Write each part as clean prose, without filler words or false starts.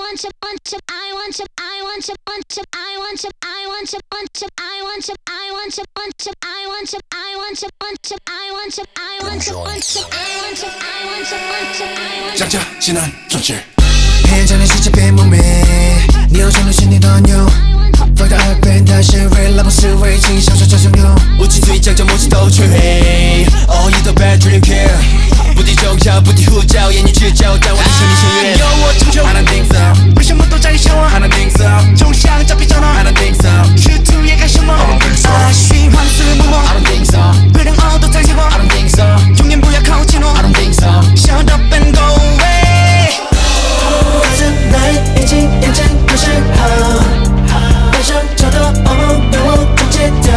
지난 존재 해전에 시집힌 몸에 네 여전히 신이더뇨 Fuck the up and 다시 real love 스웨이징 셔셔 저정요 우치 뒤장전 모지 더 최해 Oh you the bad dream care 부디 정자 부디 후자 얘니 질자 따와 미션이 신뢰 여워 청정 I don't think so 미션 못도 자기 샤워 I don't think so 종샹 잡히잖아 I don't think so 슈트 얘가 셔머 I don't think so 아쉬 환수 무모 I don't think so 그냥 어도 잘 집어 I don't think so 용인 부야 카우치노 I don't think so Shut up and go away 가슴 나의 인지 인증 표시하 패션 저도 어머 영어 독재다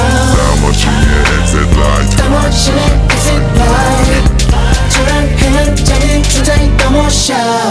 따머시네 exit light 초라해한 자기 존재 넘어셔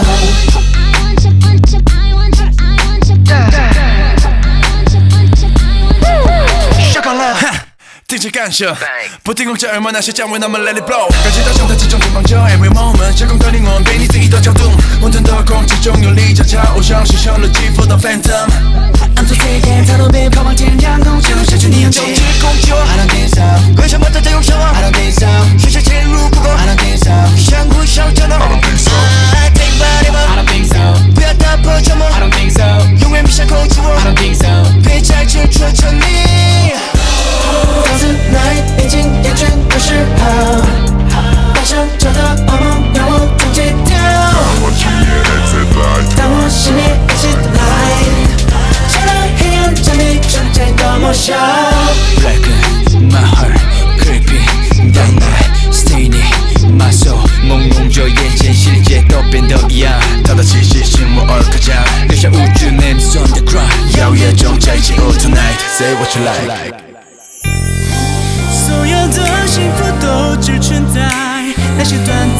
등치 간셔 보팅 공짜 얼마나 실장 왜 나만 let it blow 까지 더 정다 지정 금방져 every moment 실공거린 건 괜히 등이 더 정둥 혼돈 더 공지종 열리 자자 오션 시션을 G for the phantom I'm so sick and tired of it 가방 진장 공지로 실준이 형제 정치 공지워 I don't think so 관심부터 대용 샤워 I don't think so 실실 제일 루프고 I don't think so 샹구 샤우처럼 I don't think so I think body but I don't think so 부야 다 퍼져모 I don't think so 용의 미션 코치워 I don't think so 배잘 칠추어 천리 가슴 나의 인증 인증 표시하 패션 저도 어머 영어 통제다 따머시네 exit light 초라해한 잠이 존재 넘어셔 Blacken my heart creepy down my stain my soul 몽롱져眼前 실제 또 뺀덕이야 다다치시 심모 얼카자 그샤 우주 냄새 on the ground 야우야 정자이지 all tonight Say what you like 所有的幸福都只存在那些短